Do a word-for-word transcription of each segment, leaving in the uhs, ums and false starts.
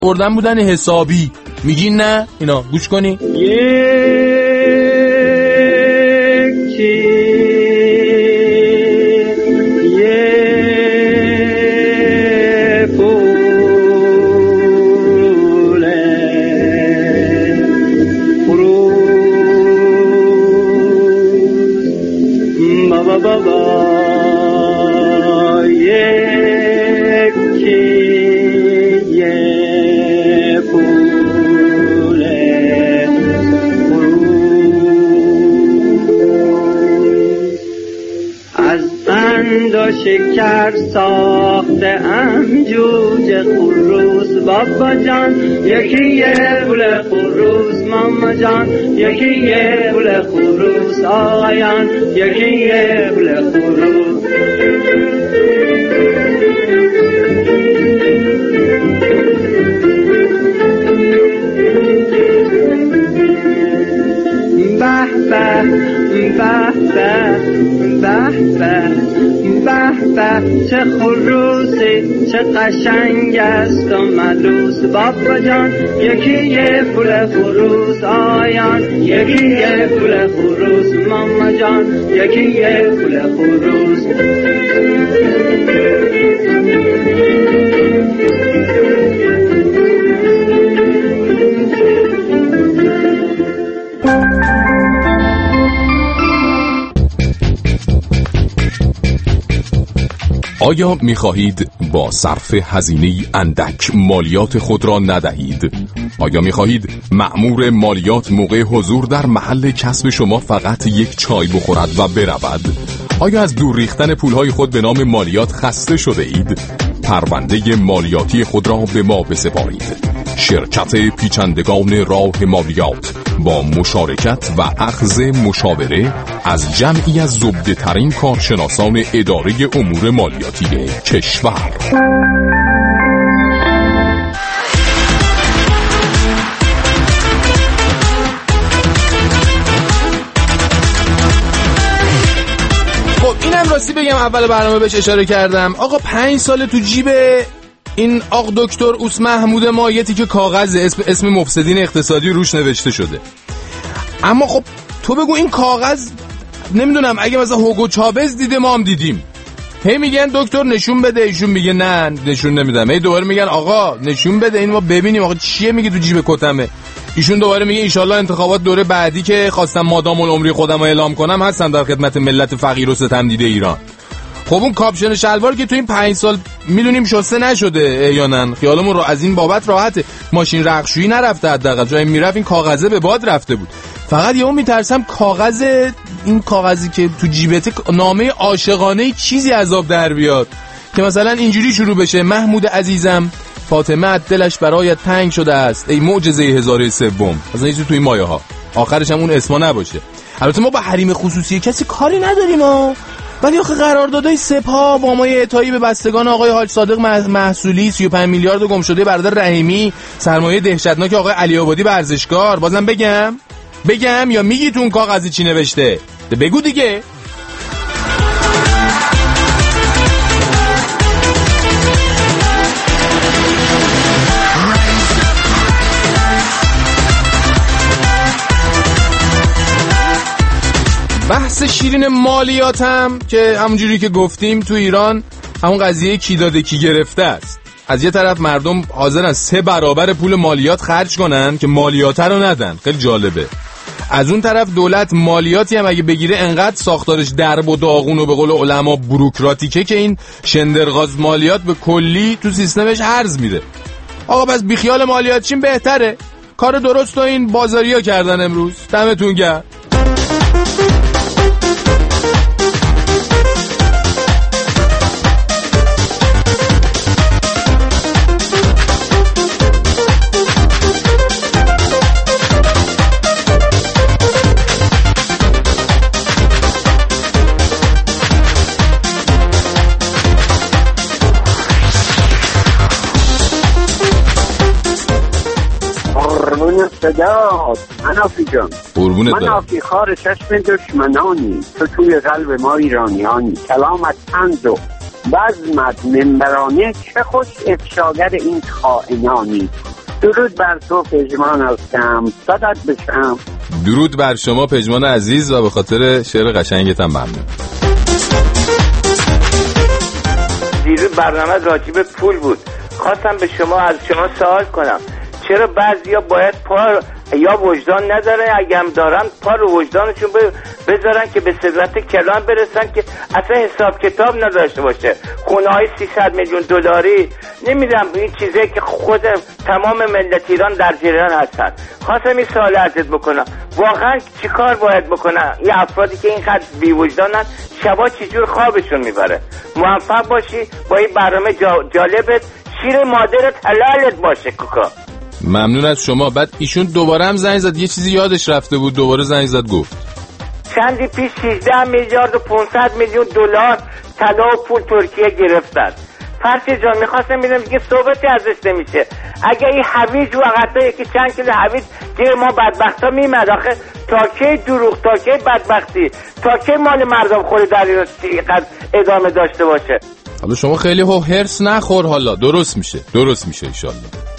بردن بودن حسابی. میگین نه؟ اینا گوش کنی. یکی شکر ساخته ام جوجه خروس بابا جان، یکی یه بوله خروس ماما جان، یکی یه بوله خروس آقایان، یکی یه بوله خروس. به به به به به به به چه خروسی چه قشنگ است و ملوس بابا جان، یکی یه پول خروس آیان، یکی یه پول خروس ماما جان، یکی یه پول خروس. آیا می‌خواهید با صرف هزینه اندک مالیات خود را ندهید؟ آیا می‌خواهید مأمور مالیات موقع حضور در محل کسب شما فقط یک چای بخورد و برود؟ آیا از دور ریختن پولهای خود به نام مالیات خسته شده اید؟ پرونده مالیاتی خود را به ما بسپارید. شرکت پیچندگان راه مالیات با مشارکت و اخذ مشاوره از جمعی از زبده ترین کارشناسان اداره امور مالیاتی کشور. خب اینم راستی بگم اول برنامه بهش اشاره کردم. آقا پنج سال تو جیب این آق دکتر اوس محمود مایتی که کاغذ اسم اسم مفسدین اقتصادی روش نوشته شده. اما خب تو بگو این کاغذ، نمیدونم اگه مثلا هوگو چاوز دیده ما هم دیدیم، هی میگن دکتر نشون بده، ایشون میگه نه نشون نمیدم، هی دوباره میگن آقا نشون بده این ما ببینیم آقا چیه میگه تو جیب کتمه، ایشون دوباره میگه انشالله انتخابات دوره بعدی که خواستم مادام العمری خودم رو اعلام کنم هستم در خدمت ملت فقیر و ستم دیده ایران. خب اون کاپشن شلوار که تو این پنج سال میدونیم شسته نشده یا نه، خیالمون رو از این بابت راحته، ماشین رختشویی نرفته، حداقل جایی میرفت این کاغذه به باد رفته بود. فقط یهو میترسم کاغذ، این کاغذی که تو جیبت نامه عاشقانه چیزی عذاب در بیاد که مثلا اینجوری شروع بشه: محمود عزیزم، فاطمه دلش برایت تنگ شده است، ای معجزه هزاره سوم. مثلا یه چیزی تو این مایه ها، آخرش هم اون اسما نباشه. البته ما با حریم خصوصی کسی کاری نداریم ها، ولی آخه قراردادهای سپاه با مایه اعطایی به بستگان آقای حاج صادق محصولی، سی و پنج میلیارد گم شده برادر رحیمی، سرمایه دهشتناک آقای علی آبادی ورزشکار. بازم بگم بگم یا میگی تو اون کاغذی چی نوشته؟ بگو دیگه. بحث شیرین مالیاتم که همونجوری که گفتیم تو ایران همون قضیه کی داده کی گرفته است. از یه طرف مردم حاضرن سه برابر پول مالیات خرج کنن که مالیات رو ندن، خیلی جالبه. از اون طرف دولت مالیاتی هم اگه بگیره انقدر ساختارش درب و داغون و به قول علما بوروکراتیکه که این شندرغاز مالیات به کلی تو سیستمش هرز میره. آقا پس بیخیال مالیات چیم بهتره. کار درست و این بازاریا کردن امروز. دمتون گرم. صدات منافی جان، منافی خار چشم دشمنانی، تو توی قلب ما ایرانیانی، کلامت تند و بزمت منبرانه چه خوش افشاگر این خائنانی. درود بر تو پژمان هستم، صدات بشم. درود بر شما پژمان عزیز و به خاطر شعر قشنگت هم ممنون. دیروز برنامه راجع به پول بود، خواستم به شما از شما سوال کنم چرا بعضیا باید پا یا وجدان نداره، اگه هم دارن پا رو وجدانشون بذارن که به ثروت کلان برسن که اصلا حساب کتاب نداشته باشه. خونه های سیصد میلیون دلاری نمیدونم، این چیزه که خود تمام ملت ایران در جریان هستن. خواستم این سوال ازت بکنم، واقعا چیکار باید بکنن این افرادی که اینقدر بی وجدانن، شبا چجور خوابشون میبره؟ موفق باشی با این برنامه جالبت، شیر مادرت حلالت باشه کوکا. ممنون از شما. بعد ایشون دوباره هم زنگ زد، یه چیزی یادش رفته بود، دوباره زنگ زد گفت چندی پیش شانزده میلیارد و پانصد میلیون دلار طلا و پول ترکیه گرفتن. فرشی جان میخواستم ببینم دیگه صحبتی ازش نمیشه. اگه این هویج وقتا یکی چند کیلو هویج گیر ما بدبختا میمد، آخه تا کی دروغ، تا کی بدبختی، تا کی مال مردم خوری در ایران اینقدر ادامه داشته باشه؟ حالا شما خیلی هو هرس نخور، حالا درست میشه، درست میشه انشالله.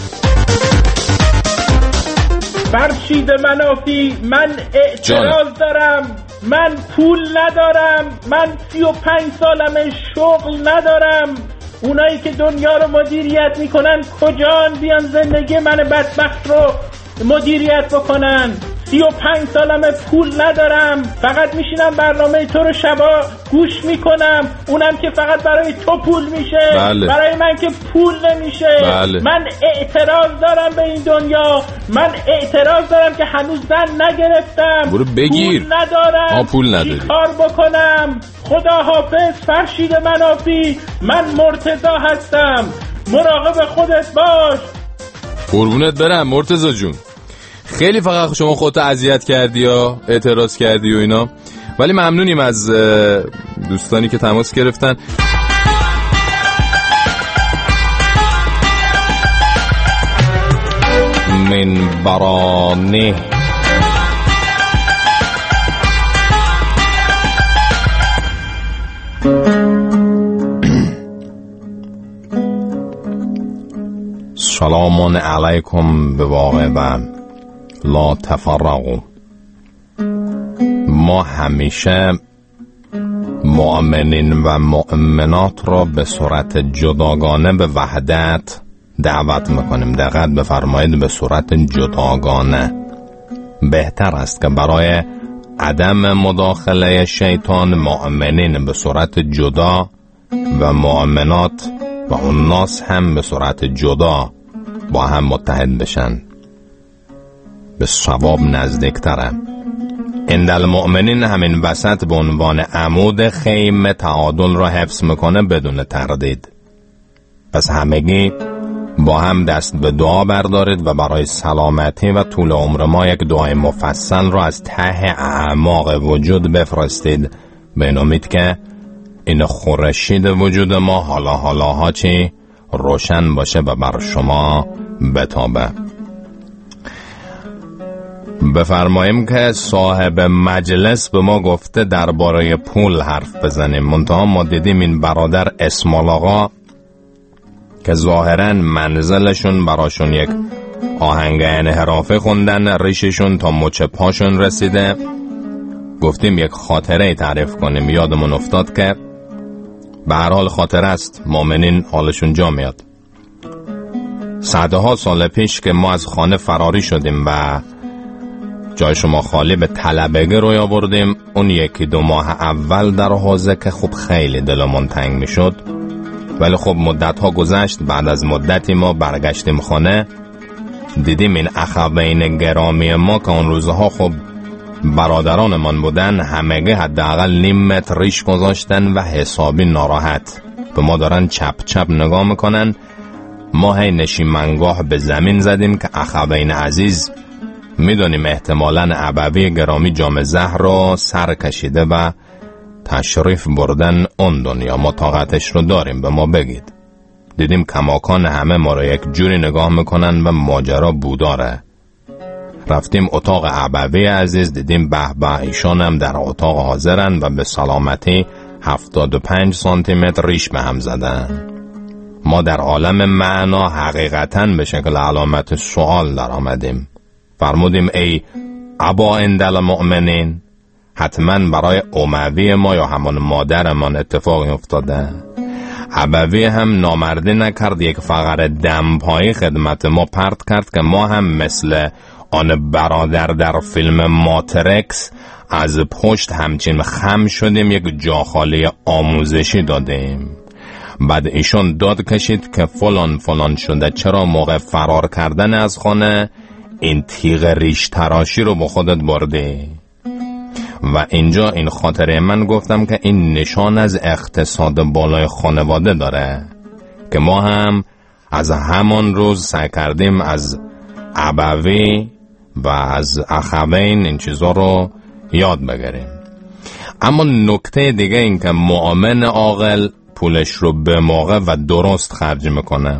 فرشید منافی، من اعتراض دارم، من پول ندارم، من سی و پنج سالمه شغل ندارم. اونایی که دنیا رو مدیریت میکنن کجان بیان زندگی من بدبخت رو مدیریت بکنن؟ سی و پنج سالمه پول ندارم، فقط میشینم برنامه تو رو شبا گوش میکنم، اونم که فقط برای تو پول میشه. بله. برای من که پول نمیشه. بله. من اعتراض دارم به این دنیا، من اعتراض دارم که هنوز زن نگرفتم. برو بگیر. پول ندارم. آه پول نداری. چی کار بکنم؟ خدا حافظ فرشید منافی، من مرتضی هستم، مراقب خودت باش. قربونت برم مرتضی جون. خیلی فقط شما خودت اذیت کردی یا اعتراض کردی و اینا، ولی ممنونیم از دوستانی که تماس گرفتن. منبرانه سلام علیکم به واقع و لا تفرقوا. ما همیشه مؤمنین و مؤمنات را به صورت جداگانه به وحدت دعوت میکنیم. دقت بفرمایید، به صورت جداگانه. بهتر است که برای عدم مداخله شیطان مؤمنین به صورت جدا و مؤمنات و الناس هم به صورت جدا با هم متحد بشن، به ثواب نزدیک‌تره. عند المؤمنین همین وسط به عنوان عمود خیم تعادل را حفظ میکنه بدون تردید. پس همگی با هم دست به دعا بردارید و برای سلامتی و طول عمر ما یک دعای مفصل را از ته اعماق وجود بفرستید، به این امید که این خورشید وجود ما حالا حالاها چی روشن باشه و بر شما بتابه. بفرماییم که صاحب مجلس به ما گفته درباره پول حرف بزنیم، منتها ما دیدیم این برادر اسماعیل آقا که ظاهرا منزلشون براشون یک آهنگ انحرافی خوندن، ریششون تا مچ پاشون رسیده. گفتیم یک خاطره تعریف کنیم، یادمون افتاد که به هر حال خاطره است، مؤمنین حالشون جا میاد. صدها سال پیش که ما از خانه فراری شدیم و جای شما خالی به طلبگی روی آوردیم، اون یکی دو ماه اول در حوزه که خب خیلی دلمون تنگ میشد، ولی خب مدت ها گذشت. بعد از مدتی ما برگشتیم خانه، دیدیم این اخوین گرامی ما که اون روزها خب برادران من بودن، همگی حداقل نیم متر ریش گذاشتن و حسابی ناراحت به ما دارن چپ چپ نگاه میکنن. ما هی نشیمنگاه به زمین زدیم که اخوین عزیز میدونیم احتمالاً ابوی گرامی جام زهر رو سر کشیده و تشریف بردن اون دنیا، ما طاقتش رو داریم، به ما بگید. دیدیم کماکان همه ما رو یک جوری نگاه میکنن و ماجرا بوداره. رفتیم اتاق ابوی عزیز، دیدیم به به ایشان هم در اتاق حاضرن و به سلامتی هفتاد و پنج سانتی متر ریش به هم زدن. ما در عالم معنا حقیقتاً به شکل علامت سوال در آمدیم. فرمودیم ای ابا اندل مؤمنین، حتما برای اموی ما یا همان مادرمان اتفاقی افتاده. ابوی هم نامردی نکرد، یک فقر دمپایی خدمت ما پرت کرد که ما هم مثل آن برادر در فیلم ماتریکس از پشت همچین خم شدیم، یک جا خالی آموزشی دادیم. بعد ایشون داد کشید که فلان فلان شده، چرا موقع فرار کردن از خانه این تیغ ریش تراشی رو با خودت بردی؟ و اینجا این خاطره من گفتم که این نشان از اقتصاد بالای خانواده داره که ما هم از همان روز سعی کردیم از ابوی و از اخوین این چیزا رو یاد بگیریم. اما نکته دیگه این که مؤمن عاقل پولش رو به موقع و درست خرج میکنه.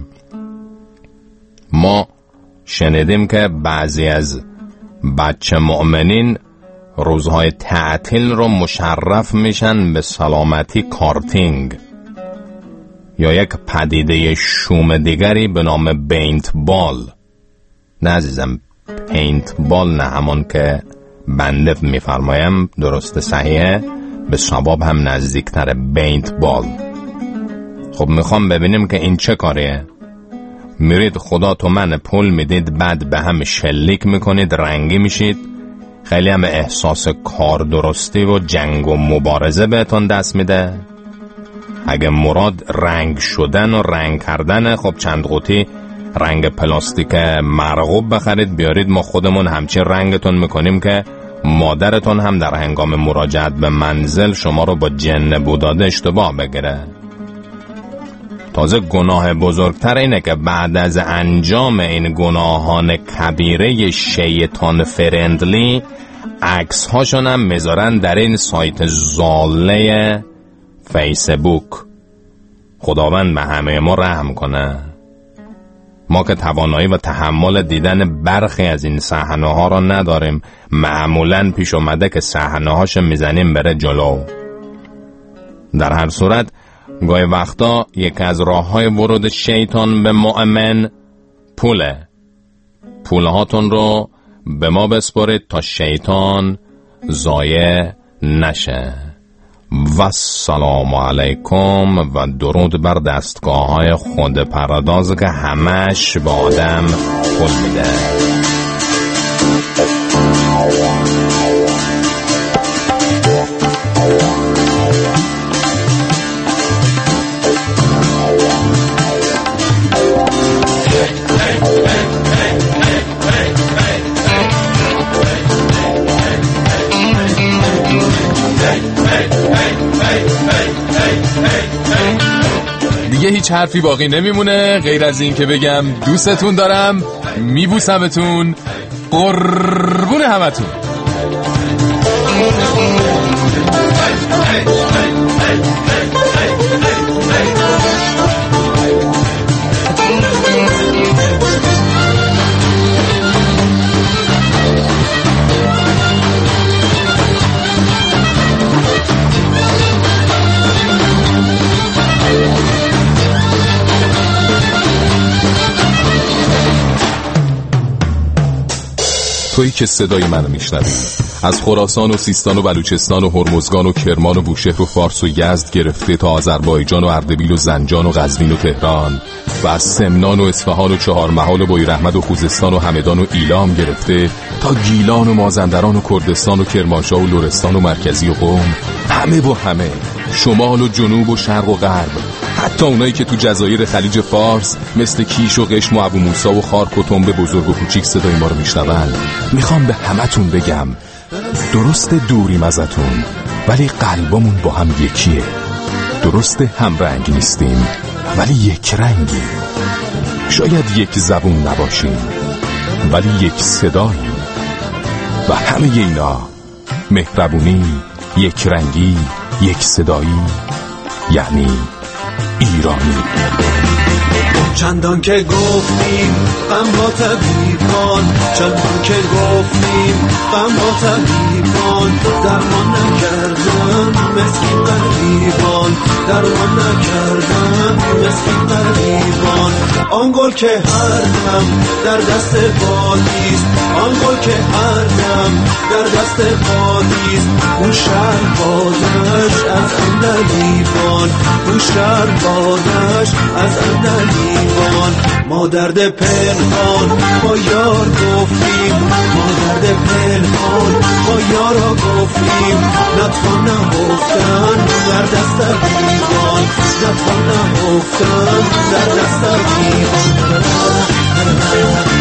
ما شنیدیم که بعضی از بچه مؤمنین روزهای تعطیل رو مشرف میشن به سلامتی کارتینگ یا یک پدیده شوم دیگری به نام بینت بال. نه عزیزم، پینت بال نه، همون که بنده میفرمایم درست صحیحه، به صواب هم نزدیکتره، بینت بال. خب میخوام ببینیم که این چه کاریه. میرید خدا تو من پول میدید، بعد به هم شلیک میکنید، رنگی میشید، خیلی هم احساس کار درستی و جنگ و مبارزه بهتون دست میده. اگه مراد رنگ شدن و رنگ کردن، خب چند قوطی رنگ پلاستیک مرغوب بخرید بیارید، ما خودمون همچین رنگتون میکنیم که مادرتون هم در هنگام مراجعت به منزل شما رو با جن بوداده اشتباه بگیره. تازه گناه بزرگتر اینه که بعد از انجام این گناهان کبیره شیطان فرندلی عکس هاشون هم میذارن در این سایت زاله فیسبوک. خداوند به همه ما رحم کنه. ما که توانایی و تحمل دیدن برخی از این صحنه ها را نداریم. معمولاً پیش اومده که صحنه هاش میزنیم بره جلو. در هر صورت گاهی وقتا یکی از راه های ورود شیطان به مؤمن پوله. پولهاتون رو به ما بسپرید تا شیطان ضایع نشه. و السلام علیکم و درود بر دستگاه های خود پرداز که همش به آدم پول میده. دیگه هیچ حرفی باقی نمیمونه غیر از این که بگم دوستتون دارم، میبوسمتون، قربون همتون. تویی که صدای منو میشنوی، از خراسان و سیستان و بلوچستان و هرمزگان و کرمان و بوشهر و فارس و یزد گرفته تا آذربایجان و اردبیل و زنجان و قزوین و تهران و از سمنان و اصفهان و چهارمحال و بویراحمد و خوزستان و همدان و ایلام گرفته تا گیلان و مازندران و کردستان و کرمانشاه و لرستان و مرکزی و قم، همه و همه، شمال و جنوب و شرق و غرب، حتی اونایی که تو جزایر خلیج فارس مثل کیش و قشم و ابو موسی و خارک و تنبه بزرگ و کوچیک صدای ما رو میشنون، میخوام به همتون بگم درست دوریم ازتون ولی قلبمون با هم یکیه. درست هم رنگ نیستیم ولی یک رنگی. شاید یک زبون نباشیم ولی یک صدایی. و همه اینا مهربونی، یک رنگی، یک صدایی، یعنی ایرانی. چندان که گفتیم غم با طبیبان، چندان که گفتیم غم با طبیبان، درمان نکرده نکردن مسکین غریبان، درمان نکردن مسکین غریبان. آن گل که هر دم در دست بادیست، آن گل که هر دم در دست بادیست، اون شهر بادش از اندلیبان، اون شهر بادش از اندلیبان. ما درد پنهان با یار گفتیم، ما درد پنهان با یارا گفتیم، نتوان نهفتن در دست دیوان، نتوان نهفتن در دست دیوان.